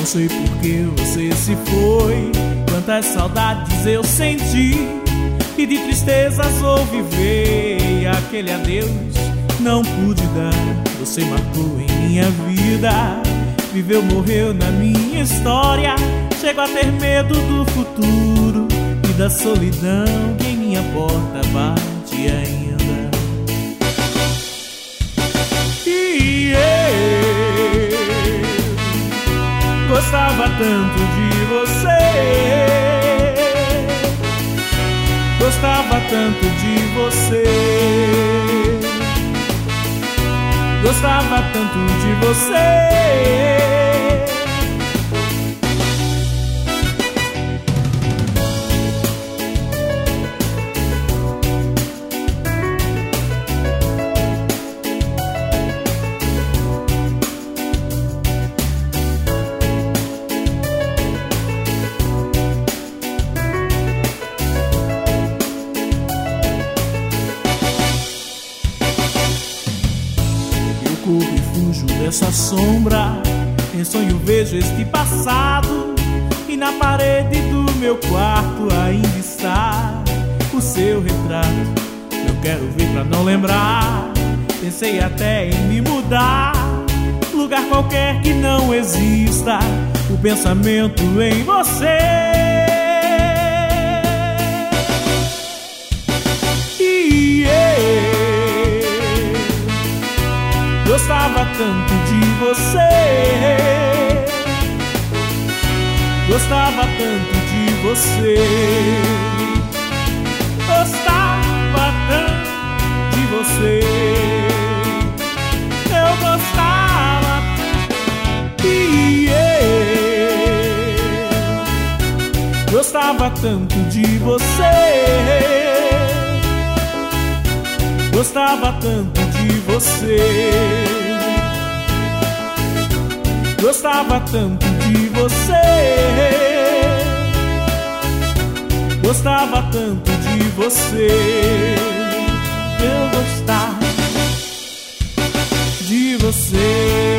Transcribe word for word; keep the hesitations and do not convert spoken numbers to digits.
sei por que você se foi. Quantas saudades eu senti e de tristezas vou viver. E aquele adeus não pude dar. Você marcou em minha vida, viveu, morreu na minha história. Chego a ter medo do futuro e da solidão que em minha porta bate ainda. E eu gostava tanto de você, gostava tanto de você, gostava tanto de você. Corro e fujo dessa sombra. Em sonho vejo este passado, e na parede do meu quarto ainda está o seu retrato. Não quero ver pra não lembrar. Pensei até em me mudar, lugar qualquer que não exista o pensamento em você. E eu gostava tanto de você, gostava tanto de você, gostava tanto de você. Eu gostava. E eu gostava tanto de você, gostava tanto de você, gostava tanto de você, gostava tanto de você. Eu gostava de você.